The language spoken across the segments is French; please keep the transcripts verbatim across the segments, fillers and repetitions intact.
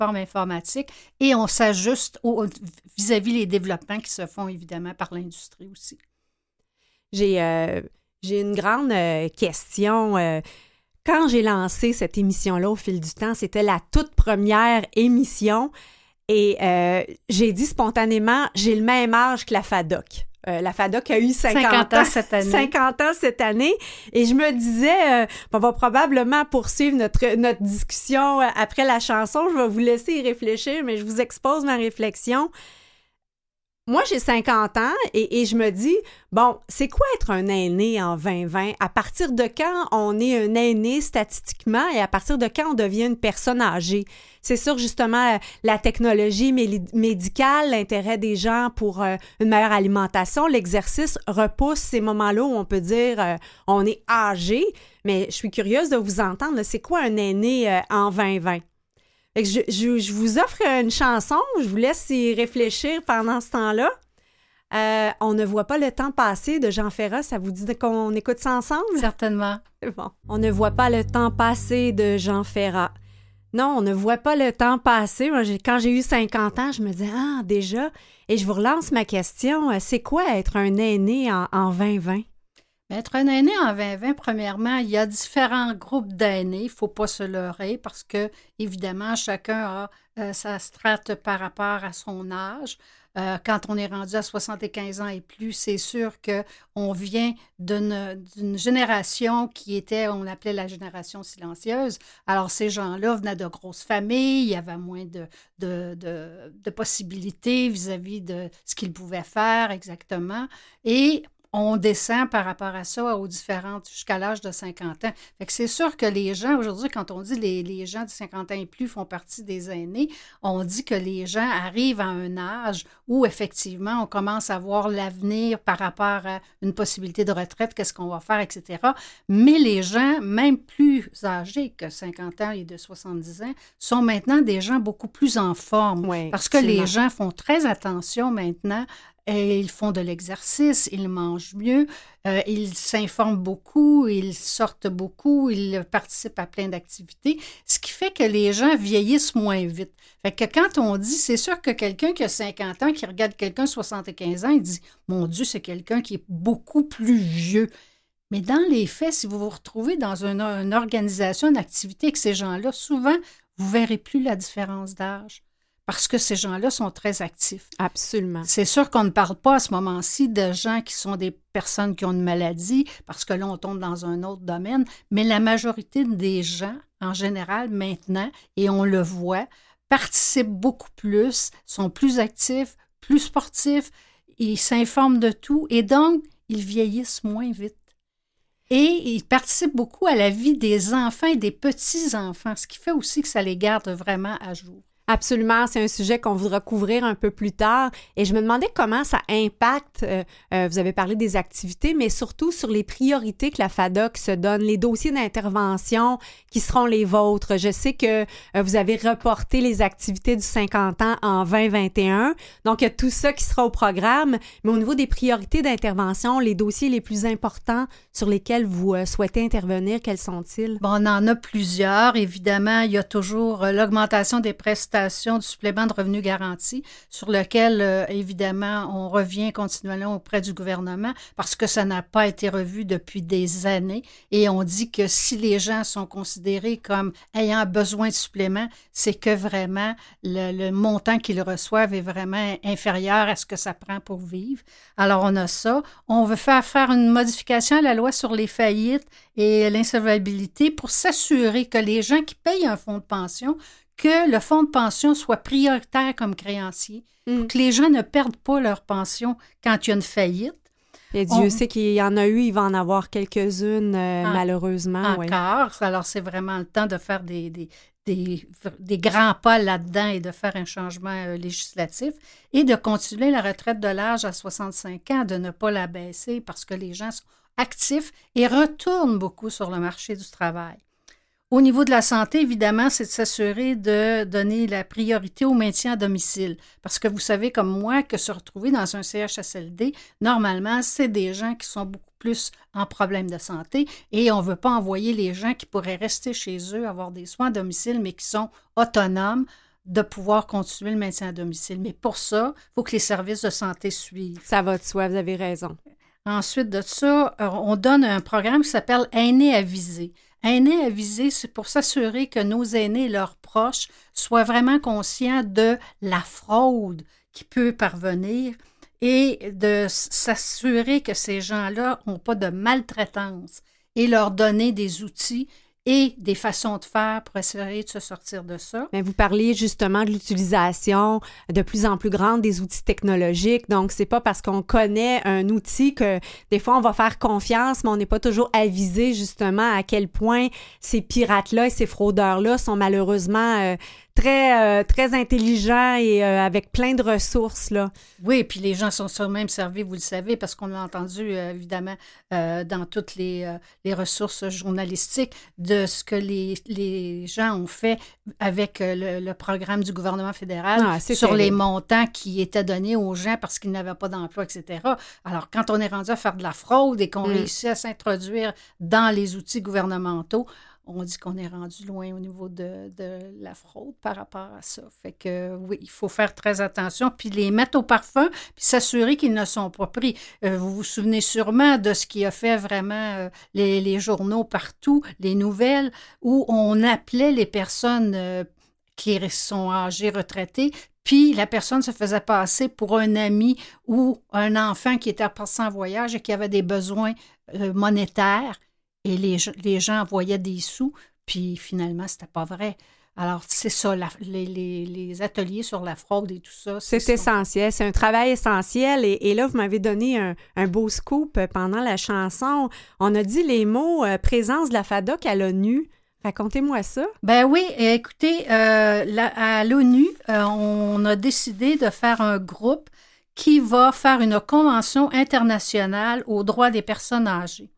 plateforme informatique et on s'ajuste au, vis-à-vis les développements qui se font évidemment par l'industrie aussi. J'ai, euh, j'ai une grande euh, question. Euh, quand j'ai lancé cette émission-là au fil du temps, c'était la toute première émission et euh, j'ai dit spontanément, j'ai le même âge que la FADOC. Euh, la FADOC a eu cinquante ans cette année. cinquante ans cette année. Et je me disais, euh, on va probablement poursuivre notre, notre discussion après la chanson. Je vais vous laisser y réfléchir, mais je vous expose ma réflexion. Moi, j'ai cinquante ans et, et je me dis, bon, c'est quoi être un aîné en vingt vingt? À partir de quand on est un aîné statistiquement et à partir de quand on devient une personne âgée? C'est sûr, justement, la technologie médicale, l'intérêt des gens pour euh, une meilleure alimentation, l'exercice repousse ces moments-là où on peut dire euh, on est âgé. Mais je suis curieuse de vous entendre, là, c'est quoi un aîné euh, en vingt vingt? Fait que je, je, je vous offre une chanson, je vous laisse y réfléchir pendant ce temps-là. Euh, On ne voit pas le temps passer de Jean Ferrat, ça vous dit qu'on écoute ça ensemble? Certainement. Bon. On ne voit pas le temps passer de Jean Ferrat. Non, on ne voit pas le temps passer. Moi, j'ai, quand j'ai eu cinquante ans, je me disais, ah, déjà. Et je vous relance ma question, c'est quoi être un aîné en, en vingt vingt? Être un aîné en vingt vingt, premièrement, il y a différents groupes d'aînés. Il ne faut pas se leurrer parce que, évidemment, chacun a euh, sa strate par rapport à son âge. Euh, quand on est rendu à soixante-quinze ans et plus, c'est sûr qu'on vient d'une, d'une génération qui était, on appelait la génération silencieuse. Alors, ces gens-là venaient de grosses familles, il y avait moins de, de, de, de possibilités vis-à-vis de ce qu'ils pouvaient faire exactement. Et on descend par rapport à ça aux différentes, jusqu'à l'âge de cinquante ans. Fait que c'est sûr que les gens, aujourd'hui, quand on dit les, les gens de cinquante ans et plus font partie des aînés, on dit que les gens arrivent à un âge où, effectivement, on commence à voir l'avenir par rapport à une possibilité de retraite, qu'est-ce qu'on va faire, et cetera. Mais les gens, même plus âgés que cinquante ans et de soixante-dix ans, sont maintenant des gens beaucoup plus en forme. Oui, parce que absolument. Les gens font très attention maintenant. Et ils font de l'exercice, ils mangent mieux, euh, ils s'informent beaucoup, ils sortent beaucoup, ils participent à plein d'activités, ce qui fait que les gens vieillissent moins vite. Fait que quand on dit, c'est sûr que quelqu'un qui a cinquante ans, qui regarde quelqu'un de soixante-quinze ans, il dit « Mon Dieu, c'est quelqu'un qui est beaucoup plus vieux ». Mais dans les faits, si vous vous retrouvez dans une, une organisation, une activité avec ces gens-là, souvent, vous ne verrez plus la différence d'âge. Parce que ces gens-là sont très actifs. Absolument. C'est sûr qu'on ne parle pas à ce moment-ci de gens qui sont des personnes qui ont une maladie, parce que là, on tombe dans un autre domaine, mais la majorité des gens, en général, maintenant, et on le voit, participent beaucoup plus, sont plus actifs, plus sportifs, ils s'informent de tout, et donc, ils vieillissent moins vite. Et ils participent beaucoup à la vie des enfants et des petits-enfants, ce qui fait aussi que ça les garde vraiment à jour. Absolument, c'est un sujet qu'on voudra couvrir un peu plus tard. Et je me demandais comment ça impacte, euh, euh, vous avez parlé des activités, mais surtout sur les priorités que la FADOC se donne, les dossiers d'intervention qui seront les vôtres. Je sais que euh, vous avez reporté les activités du cinquante ans en vingt vingt et un. Donc, il y a tout ça qui sera au programme. Mais au niveau des priorités d'intervention, les dossiers les plus importants sur lesquels vous euh, souhaitez intervenir, quels sont-ils? Bon, on en a plusieurs. Évidemment, il y a toujours euh, l'augmentation des prestations du supplément de revenu garanti sur lequel, euh, évidemment, on revient continuellement auprès du gouvernement parce que ça n'a pas été revu depuis des années et on dit que si les gens sont considérés comme ayant besoin de supplément, c'est que vraiment le, le montant qu'ils reçoivent est vraiment inférieur à ce que ça prend pour vivre. Alors, on a ça. On veut faire faire une modification à la loi sur les faillites et l'insolvabilité pour s'assurer que les gens qui payent un fonds de pension, que le fonds de pension soit prioritaire comme créancier, mm. pour que les gens ne perdent pas leur pension quand il y a une faillite. Et Dieu On... sait qu'il y en a eu, il va en avoir quelques-unes, euh, en... malheureusement. Encore. Ouais. Alors, c'est vraiment le temps de faire des, des, des, des grands pas là-dedans et de faire un changement euh, législatif et de continuer la retraite de l'âge à soixante-cinq ans, de ne pas la baisser parce que les gens sont actifs et retournent beaucoup sur le marché du travail. Au niveau de la santé, évidemment, c'est de s'assurer de donner la priorité au maintien à domicile. Parce que vous savez, comme moi, que se retrouver dans un C H S L D, normalement, c'est des gens qui sont beaucoup plus en problème de santé et on ne veut pas envoyer les gens qui pourraient rester chez eux, avoir des soins à domicile, mais qui sont autonomes, de pouvoir continuer le maintien à domicile. Mais pour ça, il faut que les services de santé suivent. Ça va de soi, vous avez raison. Ensuite de ça, on donne un programme qui s'appelle Aînés avisés. Aînés avisés, c'est pour s'assurer que nos aînés et leurs proches soient vraiment conscients de la fraude qui peut parvenir et de s'assurer que ces gens-là n'ont pas de maltraitance et leur donner des outils et des façons de faire pour essayer de se sortir de ça. Mais vous parliez justement de l'utilisation de plus en plus grande des outils technologiques. Donc, c'est pas parce qu'on connaît un outil que des fois, on va faire confiance, mais on n'est pas toujours avisé justement à quel point ces pirates-là et ces fraudeurs-là sont malheureusement euh, très, euh, très intelligents et euh, avec plein de ressources, là. Oui, puis les gens sont sur le même servis, vous le savez, parce qu'on l'a entendu, euh, évidemment, euh, dans toutes les, euh, les ressources journalistiques, de ce que les, les gens ont fait avec euh, le, le programme du gouvernement fédéral Ah, c'est sur terrible. les montants qui étaient donnés aux gens parce qu'ils n'avaient pas d'emploi, et cetera. Alors, quand on est rendu à faire de la fraude et qu'on Mm. réussit à s'introduire dans les outils gouvernementaux, on dit qu'on est rendu loin au niveau de, de la fraude par rapport à ça. Fait que oui, il faut faire très attention, puis les mettre au parfum, puis s'assurer qu'ils ne sont pas pris. Euh, vous vous souvenez sûrement de ce qui a fait vraiment euh, les, les journaux partout, les nouvelles, où on appelait les personnes euh, qui sont âgées, retraitées, puis la personne se faisait passer pour un ami ou un enfant qui était reparti en voyage et qui avait des besoins euh, monétaires. Et les, les gens envoyaient des sous, puis finalement, c'était pas vrai. Alors, c'est ça, la, les, les, les ateliers sur la fraude et tout ça. C'est, c'est essentiel, c'est un travail essentiel. Et, et là, vous m'avez donné un, un beau scoop pendant la chanson. On a dit les mots euh, « présence de la FADOC à l'ONU ». Racontez-moi ça. Ben oui, écoutez, euh, la, à l'ONU, euh, on a décidé de faire un groupe qui va faire une convention internationale aux droits des personnes âgées.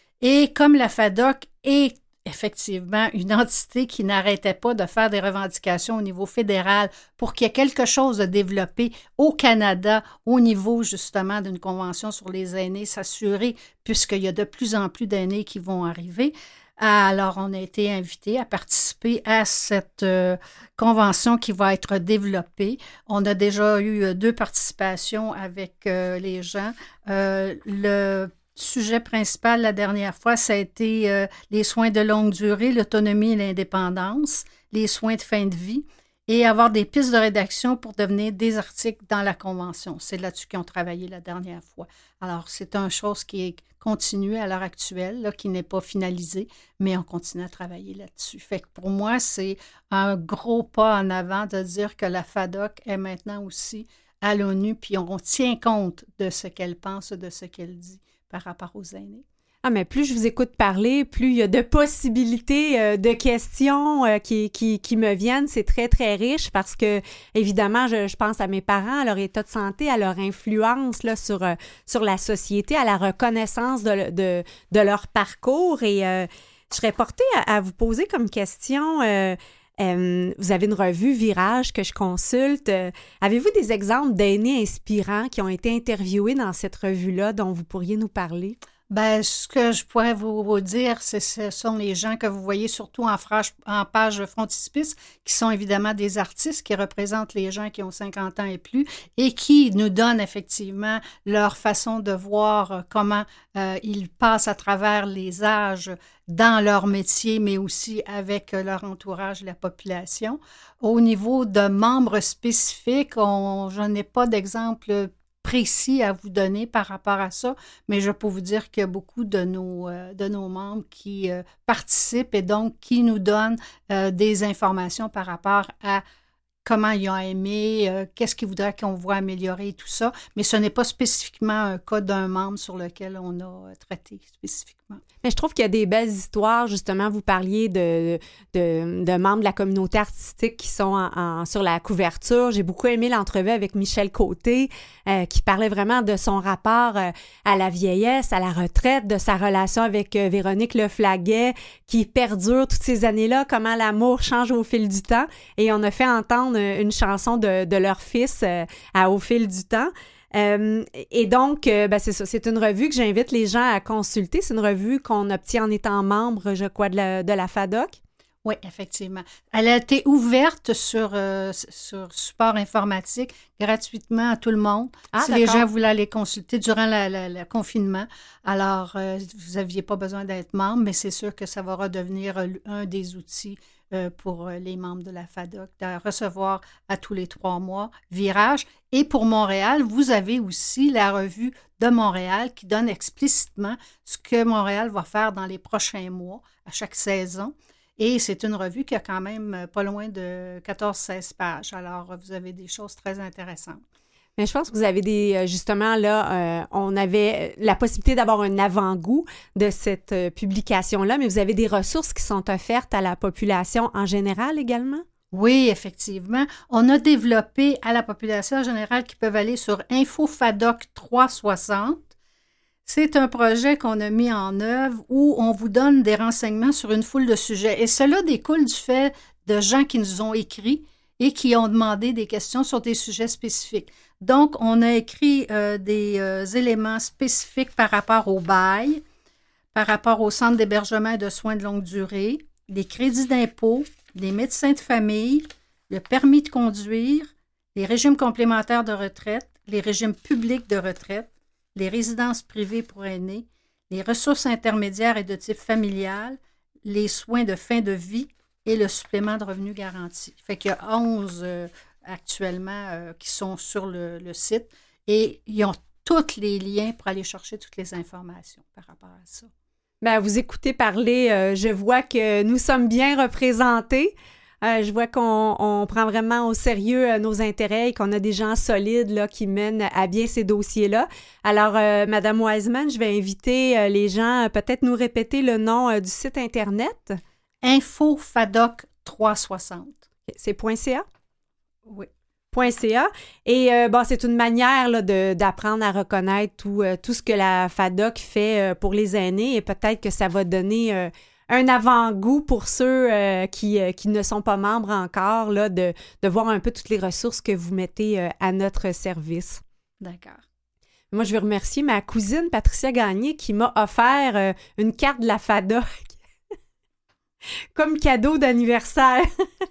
Et comme la FADOC est effectivement une entité qui n'arrêtait pas de faire des revendications au niveau fédéral pour qu'il y ait quelque chose de développé au Canada au niveau justement d'une convention sur les aînés, s'assurer, puisqu'il y a de plus en plus d'aînés qui vont arriver. Alors, on a été invités à participer à cette euh, convention qui va être développée. On a déjà eu deux participations avec euh, les gens. Euh, le sujet principal la dernière fois, ça a été euh, les soins de longue durée, l'autonomie et l'indépendance, les soins de fin de vie et avoir des pistes de rédaction pour devenir des articles dans la Convention. C'est là-dessus qu'ils ont travaillé la dernière fois. Alors, c'est une chose qui est continue à l'heure actuelle, là, qui n'est pas finalisée, mais on continue à travailler là-dessus. Fait que pour moi, c'est un gros pas en avant de dire que la FADOC est maintenant aussi à l'ONU, puis on tient compte de ce qu'elle pense, de ce qu'elle dit par rapport aux aînés. Ah, mais plus je vous écoute parler, plus il y a de possibilités, euh, de questions euh, qui, qui, qui me viennent. C'est très, très riche parce que, évidemment, je, je pense à mes parents, à leur état de santé, à leur influence là, sur, euh, sur la société, à la reconnaissance de, de, de leur parcours. Et euh, je serais portée à, à vous poser comme question... Euh, Euh, vous avez une revue Virage que je consulte. Euh, avez-vous des exemples d'aînés inspirants qui ont été interviewés dans cette revue-là dont vous pourriez nous parler? Bien, ce que je pourrais vous, vous dire, c'est ce sont les gens que vous voyez surtout en, frage, en page frontispice, qui sont évidemment des artistes qui représentent les gens qui ont cinquante ans et plus et qui nous donnent effectivement leur façon de voir euh, comment euh, ils passent à travers les âges dans leur métier, mais aussi avec leur entourage et la population. Au niveau de membres spécifiques, on, je n'ai pas d'exemple précis à vous donner par rapport à ça, mais je peux vous dire qu'il y a beaucoup de nos, euh, de nos membres qui euh, participent et donc qui nous donnent euh, des informations par rapport à comment ils ont aimé, euh, qu'est-ce qu'ils voudraient qu'on voit améliorer et tout ça, mais ce n'est pas spécifiquement un cas d'un membre sur lequel on a traité spécifiquement. Mais je trouve qu'il y a des belles histoires. Justement, vous parliez de, de, de membres de la communauté artistique qui sont en, en, sur la couverture. J'ai beaucoup aimé l'entrevue avec Michel Côté, euh, qui parlait vraiment de son rapport euh, à la vieillesse, à la retraite, de sa relation avec euh, Véronique Leflaguet, qui perdure toutes ces années-là, comment l'amour change au fil du temps. Et on a fait entendre une chanson de, de leur fils euh, à Au fil du temps. Euh, et donc, euh, ben c'est ça, c'est une revue que j'invite les gens à consulter. C'est une revue qu'on obtient en étant membre, je crois, de la, de la FADOC. Oui, effectivement. Elle a été ouverte sur, euh, sur support informatique gratuitement à tout le monde. Ah, si d'accord. les gens voulaient aller consulter durant la- la- le confinement, alors euh, vous n'aviez pas besoin d'être membre, mais c'est sûr que ça va redevenir euh, un des outils euh, pour euh, les membres de la FADOC, de recevoir à tous les trois mois Virage. Et pour Montréal, vous avez aussi la revue de Montréal qui donne explicitement ce que Montréal va faire dans les prochains mois, à chaque saison. Et c'est une revue qui a quand même pas loin de quatorze à seize pages. Alors, vous avez des choses très intéressantes. Mais je pense que vous avez des, justement, là, euh, on avait la possibilité d'avoir un avant-goût de cette euh, publication-là, mais vous avez des ressources qui sont offertes à la population en général également? Oui, effectivement. On a développé à la population en général qui peuvent aller sur InfoFadoc trois cent soixante. C'est un projet qu'on a mis en œuvre où on vous donne des renseignements sur une foule de sujets. Et cela découle du fait de gens qui nous ont écrit et qui ont demandé des questions sur des sujets spécifiques. Donc, on a écrit euh, des euh, éléments spécifiques par rapport au bail, par rapport au centre d'hébergement et de soins de longue durée, les crédits d'impôt, les médecins de famille, le permis de conduire, les régimes complémentaires de retraite, les régimes publics de retraite, les résidences privées pour aînés, les ressources intermédiaires et de type familial, les soins de fin de vie et le supplément de revenus garanti. Fait qu'il y a onze euh, actuellement euh, qui sont sur le, le site et ils ont tous les liens pour aller chercher toutes les informations par rapport à ça. Bien, vous écoutez parler, euh, je vois que nous sommes bien représentés. Euh, je vois qu'on on prend vraiment au sérieux euh, nos intérêts et qu'on a des gens solides là, qui mènent à bien ces dossiers-là. Alors, euh, Madame Wiseman, je vais inviter euh, les gens à peut-être nous répéter le nom euh, du site Internet. InfoFadoc trois cent soixante. C'est .ca? Oui. .ca. Et euh, bon, c'est une manière là, de, d'apprendre à reconnaître tout, euh, tout ce que la FADOC fait euh, pour les aînés et peut-être que ça va donner euh, un avant-goût pour ceux euh, qui, euh, qui ne sont pas membres encore, là, de, de voir un peu toutes les ressources que vous mettez euh, à notre service. D'accord. Moi, je veux remercier ma cousine Patricia Gagné qui m'a offert euh, une carte de la FADOC comme cadeau d'anniversaire.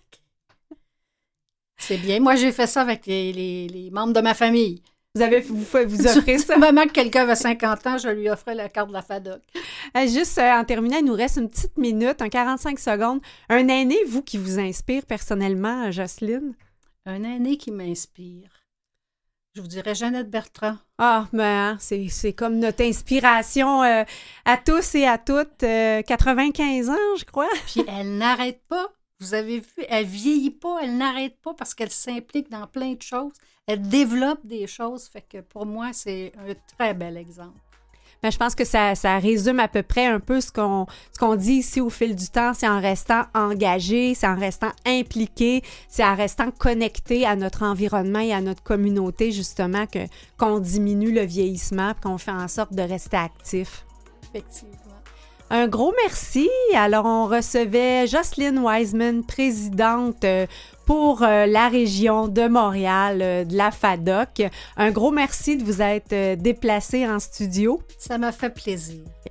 C'est bien. Moi, j'ai fait ça avec les, les, les membres de ma famille. Vous avez vous, vous offrez ça? Du moment que quelqu'un avait cinquante ans, je lui offrais la carte de la FADOC. Euh, juste euh, en terminant, il nous reste une petite minute, un quarante-cinq secondes. Un aîné, vous, qui vous inspire personnellement, Jocelyne? Un aîné qui m'inspire. Je vous dirais Jeannette Bertrand. Ah, ben, hein, c'est, c'est comme notre inspiration euh, à tous et à toutes. Euh, quatre-vingt-quinze ans, je crois. Puis elle n'arrête pas. Vous avez vu, elle vieillit pas, elle n'arrête pas parce qu'elle s'implique dans plein de choses. Elle développe des choses. Fait que pour moi, c'est un très bel exemple. Ben, je pense que ça, ça résume à peu près un peu ce qu'on, ce qu'on dit ici au fil du temps. C'est en restant engagé, c'est en restant impliqué, c'est en restant connecté à notre environnement et à notre communauté, justement, que, qu'on diminue le vieillissement et qu'on fait en sorte de rester actif. Effectivement. Un gros merci. Alors, on recevait Jocelyne Wiseman, présidente euh, pour euh, la région de Montréal, euh, de la FADOC. Un gros merci de vous être euh, déplacée en studio. Ça m'a fait plaisir.